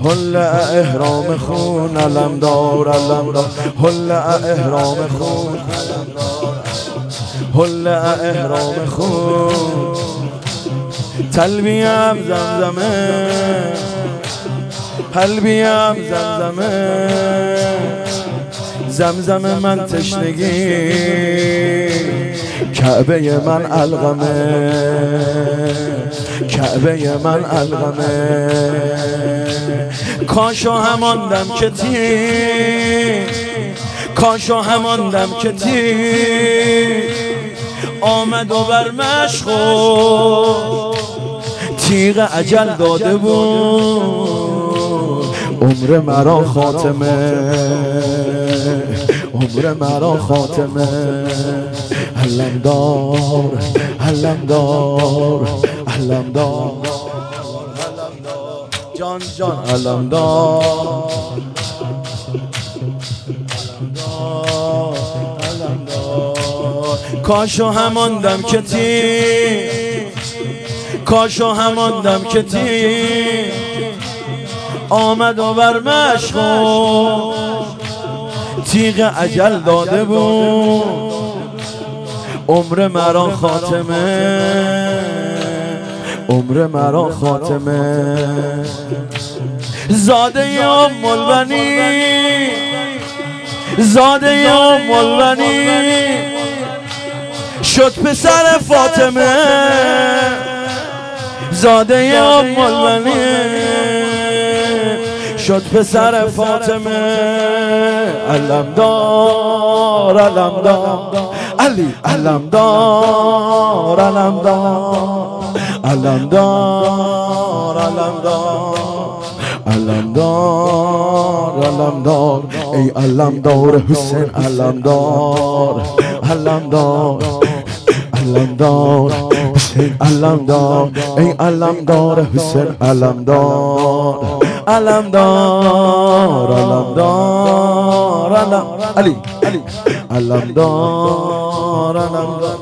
حل احرام خون علمدار علمدار حل احرام خون حل احرام خون تلبیم زمزمه قلبیم زمزمه زمزم من تشنگی کعبه من الغمه کعبه من الغمه کاشو هماندم که کاشو هماندم که آمد و بر مشغول تیغ اجل داده بود عمر مرا خاتمه عمر مرا خاتمه علمدار علمدار علمدار جان جان علمدار کاشو هماندم که کاشو هماندم که آمد و بر مشغول تیغ اجل داده بود عمر مرا خاتمه عمر مرا خاتمه زاده ام البنی زاده ام البنی شد پسر فاطمه زاده ام البنی شد پسر فاطمه علمدار علمدار علی علمدار علمدار علمدار علمدار علمدار علمدار ای علمدار حسین علمدار علمدار علمدار حسین علمدار ای علمدار حسین علمدار علمدار علمدار علی علی علمدار علمدار